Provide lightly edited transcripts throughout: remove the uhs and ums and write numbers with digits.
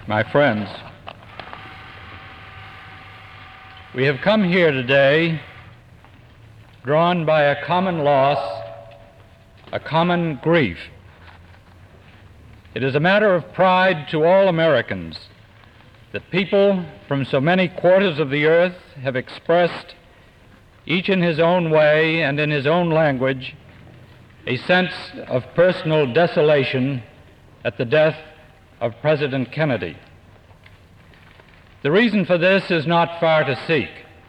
My friends, we have come here today drawn by a common loss, a common grief. It is a matter of pride to all Americans that people from so many quarters of the earth have expressed, each in his own way and in his own language, a sense of personal desolation at the death of President Kennedy. The reason for this is not far to seek.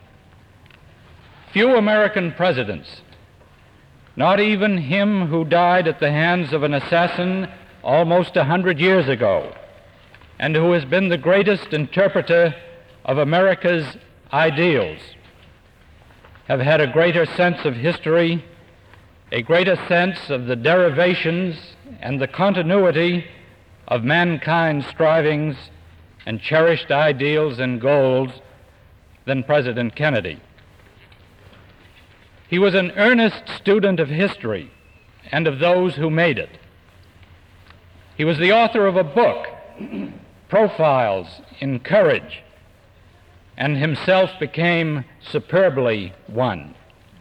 Few American presidents, not even him who died at the hands of an assassin almost 100 years ago, and who has been the greatest interpreter of America's ideals, have had a greater sense of history, a greater sense of the derivations and the continuity of mankind's strivings and cherished ideals and goals than President Kennedy. He was an earnest student of history and of those who made it. He was the author of a book, Profiles in Courage, and himself became superbly one.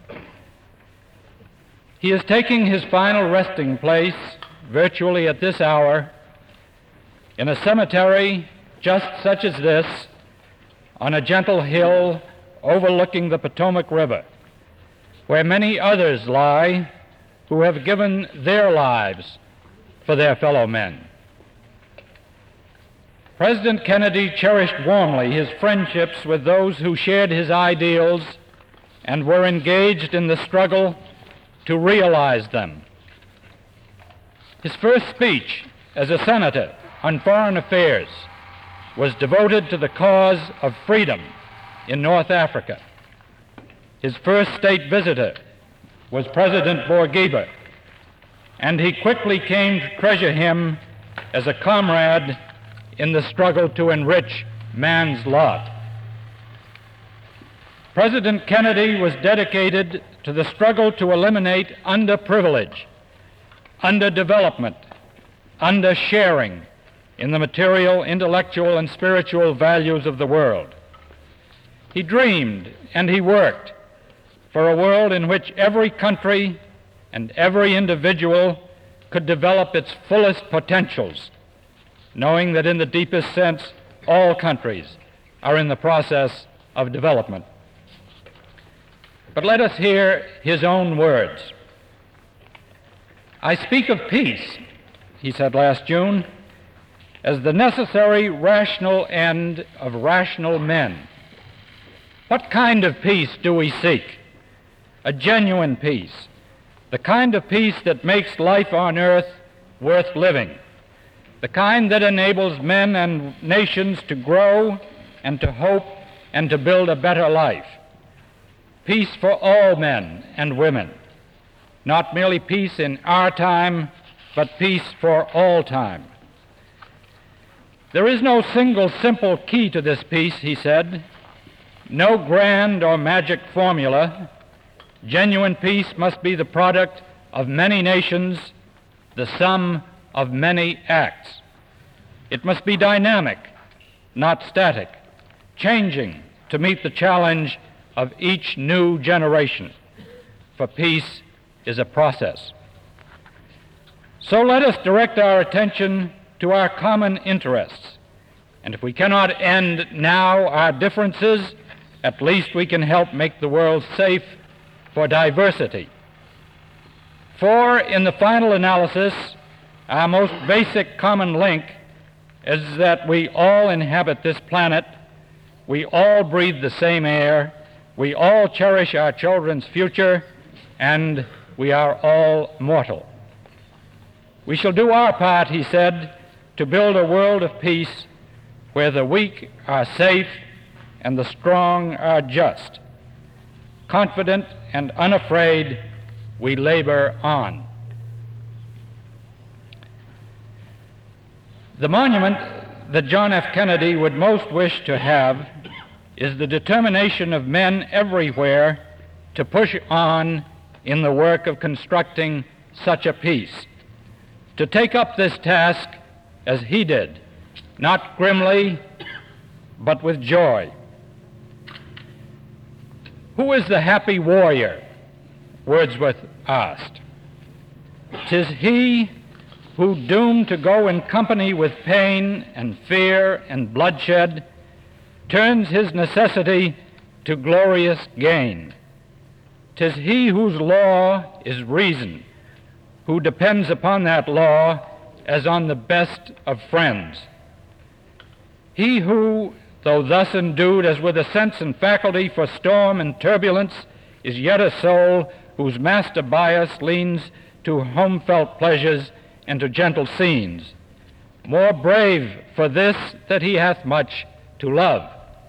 He is taking his final resting place virtually at this hour in a cemetery just such as this, on a gentle hill overlooking the Potomac River, where many others lie who have given their lives for their fellow men. President Kennedy cherished warmly his friendships with those who shared his ideals and were engaged in the struggle to realize them. His first speech as a senator on foreign affairs was devoted to the cause of freedom in North Africa. His first state visitor was President Bourguiba, and he quickly came to treasure him as a comrade in the struggle to enrich man's lot. President Kennedy was dedicated to the struggle to eliminate underprivilege, underdevelopment, undersharing in the material, intellectual, and spiritual values of the world. He dreamed and he worked for a world in which every country and every individual could develop its fullest potentials, knowing that in the deepest sense, all countries are in the process of development. But let us hear his own words. "I speak of peace," he said last June, "as the necessary rational end of rational men." What kind of peace do we seek? A genuine peace, the kind of peace that makes life on earth worth living, the kind that enables men and nations to grow and to hope and to build a better life. Peace for all men and women, not merely peace in our time, but peace for all time. There is no single simple key to this peace, he said, no grand or magic formula. Genuine peace must be the product of many nations, the sum of many acts. It must be dynamic, not static, changing to meet the challenge of each new generation, for peace is a process. So let us direct our attention to our common interests, and if we cannot end now our differences, at least we can help make the world safe for diversity. For in the final analysis, our most basic common link is that we all inhabit this planet, we all breathe the same air, we all cherish our children's future, and we are all mortal. We shall do our part, he said, to build a world of peace where the weak are safe and the strong are just. Confident and unafraid, we labor on. The monument that John F. Kennedy would most wish to have is the determination of men everywhere to push on in the work of constructing such a peace, to take up this task as he did, not grimly, but with joy. Who is the happy warrior? Wordsworth asked. 'Tis he who, doomed to go in company with pain and fear and bloodshed, turns his necessity to glorious gain. 'Tis he whose law is reason, who depends upon that law as on the best of friends. He who, though thus endued as with a sense and faculty for storm and turbulence, is yet a soul whose master bias leans to home-felt pleasures and to gentle scenes, more brave for this that he hath much to love.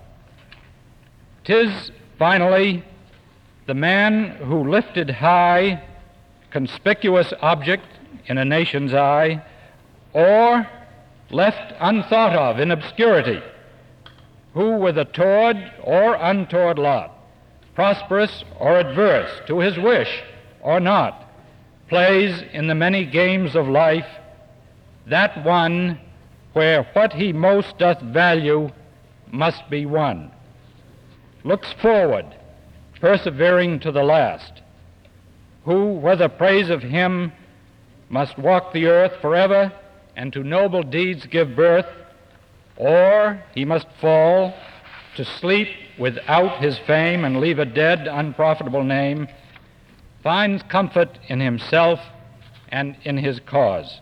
'Tis, finally, the man who, lifted high, conspicuous object in a nation's eye, or left unthought of in obscurity, who with a toward or untoward lot, prosperous or adverse to his wish or not, plays in the many games of life, that one where what he most doth value must be won, looks forward, persevering to the last, who, whether praise of him, must walk the earth forever and to noble deeds give birth, or he must fall to sleep without his fame and leave a dead, unprofitable name, finds comfort in himself and in his cause.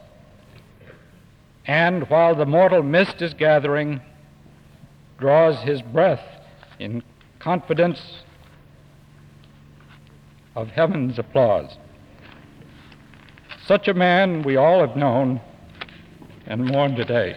And while the mortal mist is gathering, draws his breath in confidence of heaven's applause. Such a man we all have known and mourn today.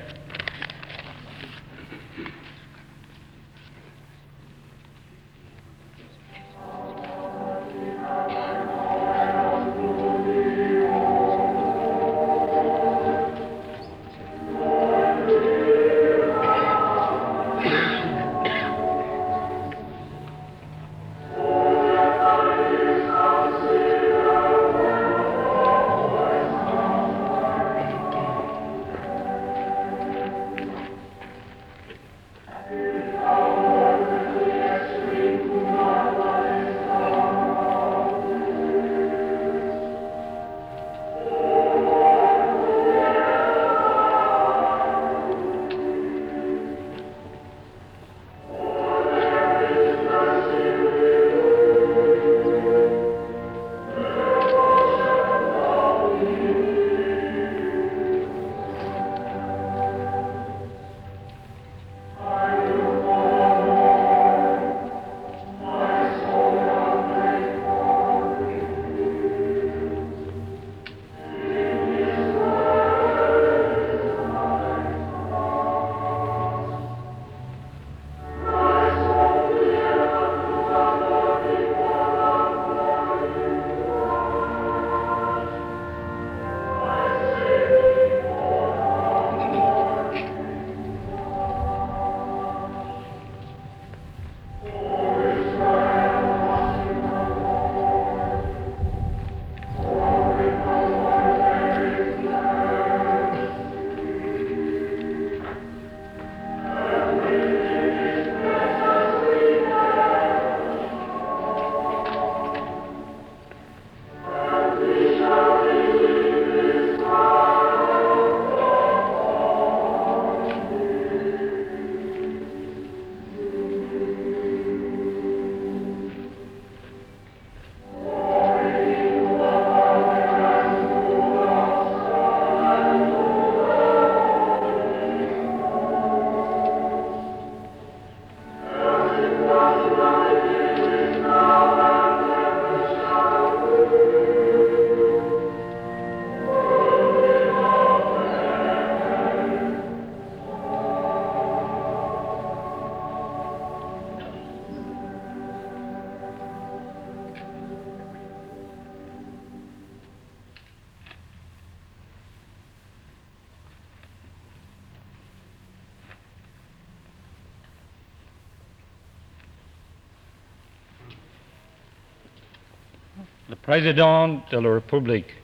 Le Président de la République.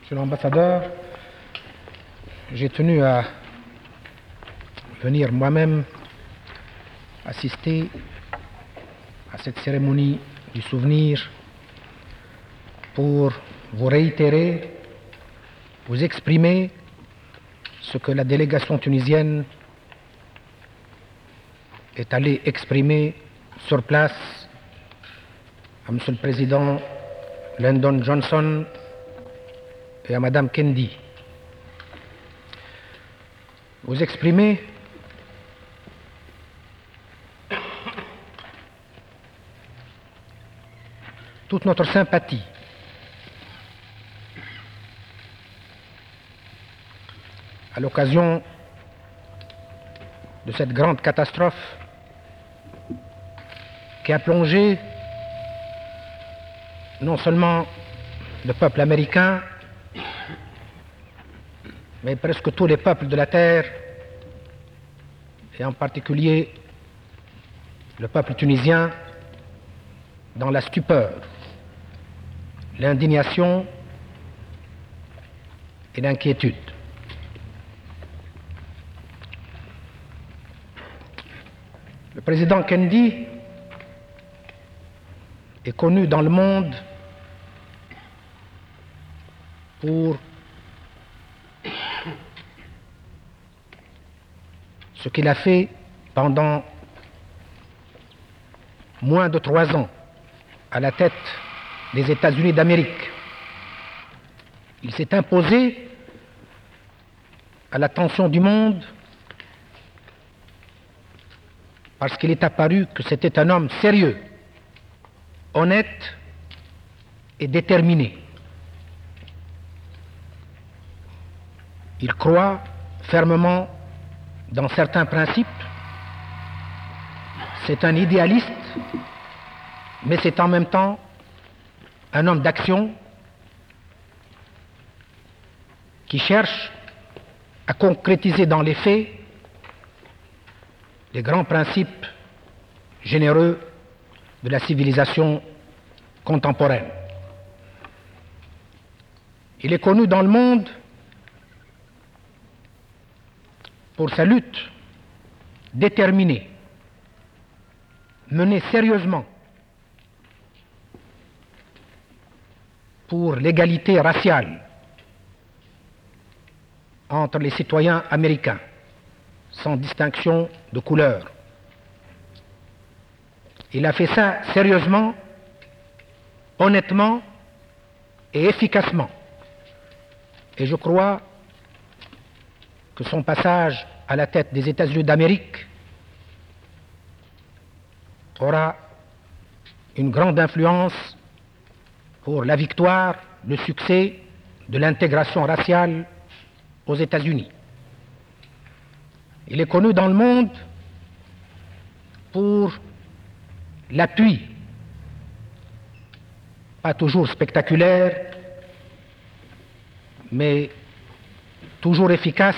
Monsieur l'ambassadeur, j'ai tenu à venir moi-même assister à cette cérémonie du souvenir pour vous réitérer, vous exprimer ce que la délégation tunisienne est allée exprimer sur place à Monsieur le Président Lyndon Johnson et à Madame Kendi. Vous exprimer toute notre sympathie à l'occasion de cette grande catastrophe qui a plongé non seulement le peuple américain, mais presque tous les peuples de la Terre, et en particulier le peuple tunisien, dans la stupeur, l'indignation et l'inquiétude. Le président Kendi est connu dans le monde pour ce qu'il a fait pendant moins de 3 ans à la tête des États-Unis d'Amérique. Il s'est imposé à l'attention du monde parce qu'il est apparu que c'était un homme sérieux, honnête et déterminé. Il croit fermement dans certains principes. C'est un idéaliste, mais c'est en même temps un homme d'action qui cherche à concrétiser dans les faits les grands principes généreux de la civilisation contemporaine. Il est connu dans le monde pour sa lutte déterminée, menée sérieusement pour l'égalité raciale entre les citoyens américains, sans distinction de couleur. Il a fait ça sérieusement, honnêtement et efficacement. Et je crois que son passage à la tête des États-Unis d'Amérique aura une grande influence pour la victoire, le succès de l'intégration raciale aux États-Unis. Il est connu dans le monde pour l'appui, pas toujours spectaculaire, mais toujours efficace,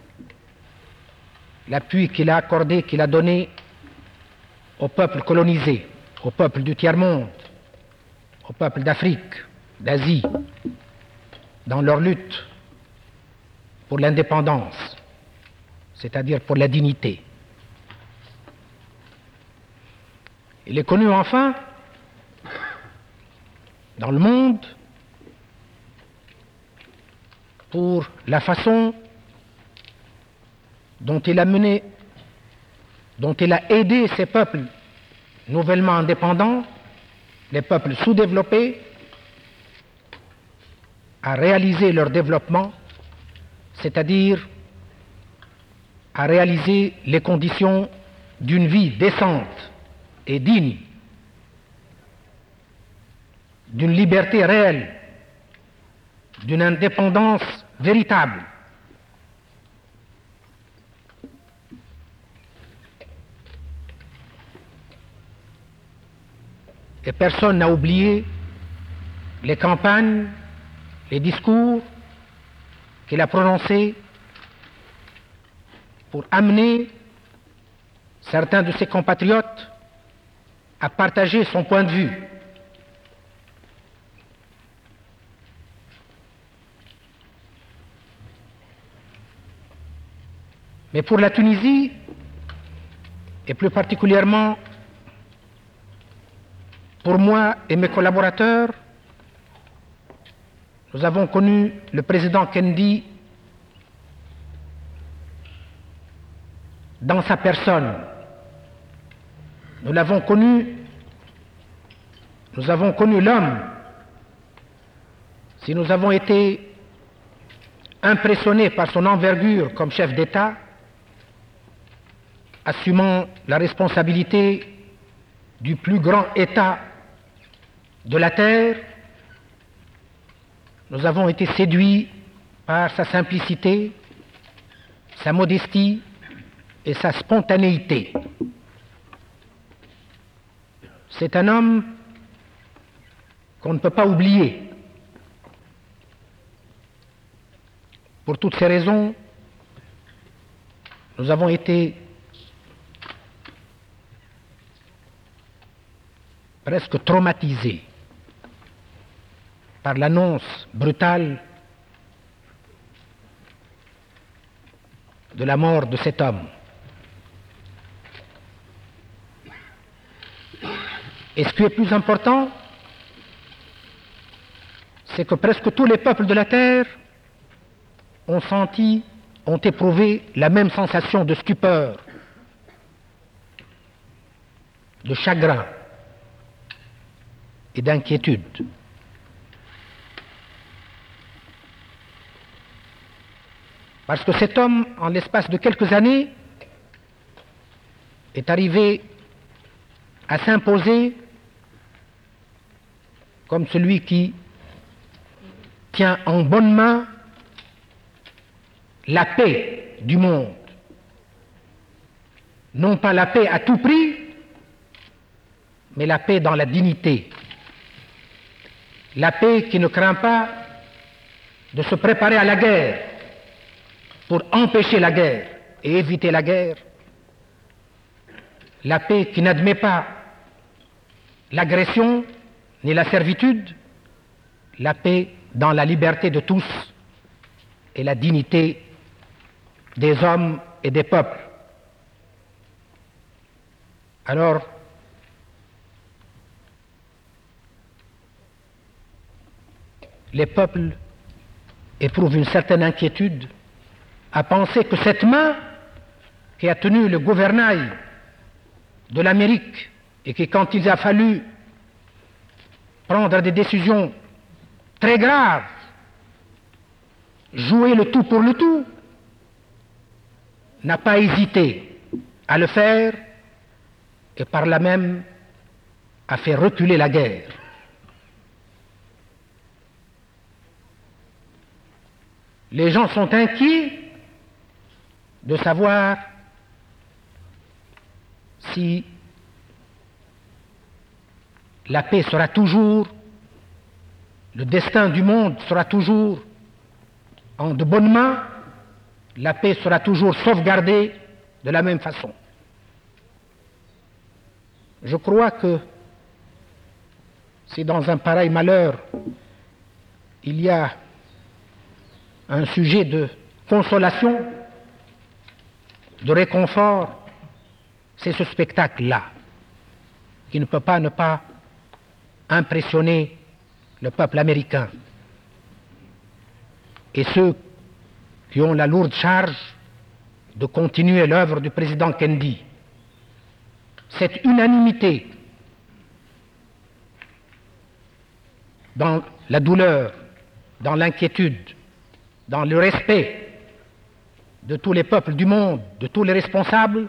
l'appui qu'il a accordé, qu'il a donné aux peuples colonisés, aux peuples du tiers-monde, aux peuples d'Afrique, d'Asie, dans leur lutte pour l'indépendance, c'est-à-dire pour la dignité. Il est connu enfin dans le monde pour la façon dont il a mené, dont il a aidé ces peuples nouvellement indépendants, les peuples sous-développés, à réaliser leur développement, c'est-à-dire à réaliser les conditions d'une vie décente et digne, d'une liberté réelle, d'une indépendance véritable. Et personne n'a oublié les campagnes, les discours qu'il a prononcés pour amener certains de ses compatriotes à partager son point de vue. Mais pour la Tunisie, et plus particulièrement pour moi et mes collaborateurs, nous avons connu le président Kendi dans sa personne. Nous avons connu l'homme. Si nous avons été impressionnés par son envergure comme chef d'État, assumant la responsabilité du plus grand État de la Terre, nous avons été séduits par sa simplicité, sa modestie et sa spontanéité. C'est un homme qu'on ne peut pas oublier. Pour toutes ces raisons, nous avons été presque traumatisés par l'annonce brutale de la mort de cet homme. Et ce qui est plus important, c'est que presque tous les peuples de la Terre ont éprouvé la même sensation de stupeur, de chagrin et d'inquiétude. Parce que cet homme, en l'espace de quelques années, est arrivé à s'imposer comme celui qui tient en bonne main la paix du monde. Non pas la paix à tout prix, mais la paix dans la dignité. La paix qui ne craint pas de se préparer à la guerre pour empêcher la guerre et éviter la guerre. La paix qui n'admet pas l'agression ni la servitude. La paix dans la liberté de tous et la dignité des hommes et des peuples. Alors, les peuples éprouvent une certaine inquiétude à penser que cette main qui a tenu le gouvernail de l'Amérique et qui, quand il a fallu prendre des décisions très graves, jouer le tout pour le tout, n'a pas hésité à le faire et par là même a fait reculer la guerre. Les gens sont inquiets de savoir si la paix sera toujours, le destin du monde sera toujours en de bonnes mains, la paix sera toujours sauvegardée de la même façon. Je crois que si dans un pareil malheur il y a un sujet de consolation, de réconfort, c'est ce spectacle-là, qui ne peut pas ne pas impressionner le peuple américain et ceux qui ont la lourde charge de continuer l'œuvre du président Kendi. Cette unanimité dans la douleur, dans l'inquiétude, dans le respect de tous les peuples du monde, de tous les responsables,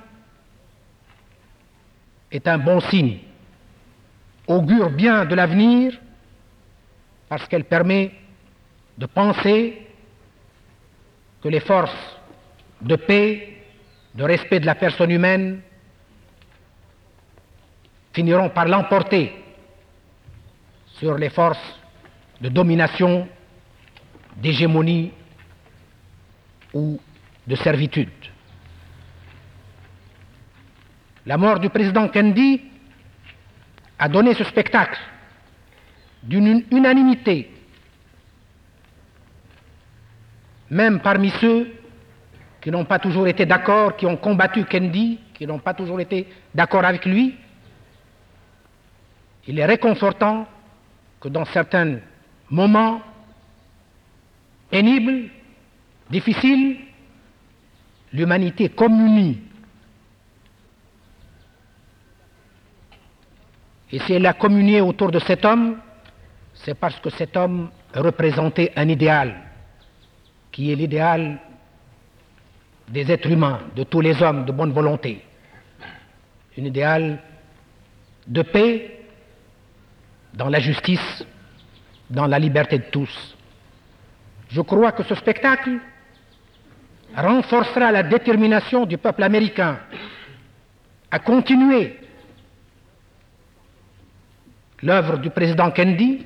est un bon signe, augure bien de l'avenir, parce qu'elle permet de penser que les forces de paix, de respect de la personne humaine, finiront par l'emporter sur les forces de domination, d'hégémonie ou de servitude. La mort du président Kendi a donné ce spectacle d'une unanimité, même parmi ceux qui n'ont pas toujours été d'accord, qui ont combattu Kennedy, qui n'ont pas toujours été d'accord avec lui, il est réconfortant que dans certains moments pénibles, difficiles, l'humanité communie. Et si elle a communié autour de cet homme, c'est parce que cet homme représentait un idéal, qui est l'idéal des êtres humains, de tous les hommes de bonne volonté. Un idéal de paix, dans la justice, dans la liberté de tous. Je crois que ce spectacle renforcera la détermination du peuple américain à continuer l'œuvre du président Kennedy,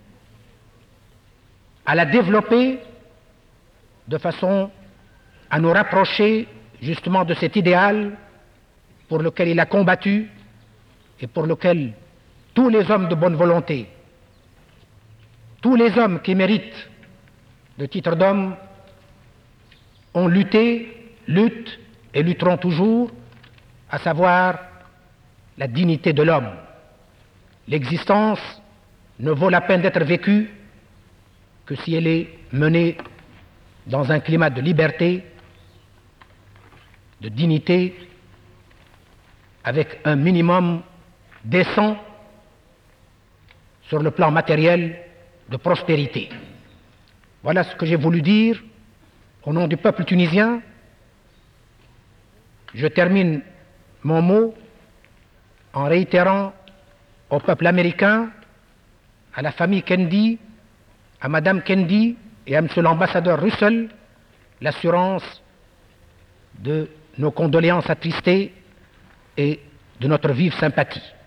à la développer de façon à nous rapprocher justement de cet idéal pour lequel il a combattu et pour lequel tous les hommes de bonne volonté, tous les hommes qui méritent le titre d'homme ont lutté, luttent et lutteront toujours, à savoir la dignité de l'homme. L'existence ne vaut la peine d'être vécue que si elle est menée dans un climat de liberté, de dignité, avec un minimum décent sur le plan matériel de prospérité. Voilà ce que j'ai voulu dire au nom du peuple tunisien. Je termine mon mot en réitérant au peuple américain, à la famille Kennedy, à Madame Kennedy et à Monsieur l'ambassadeur Russell, l'assurance de nos condoléances attristées et de notre vive sympathie.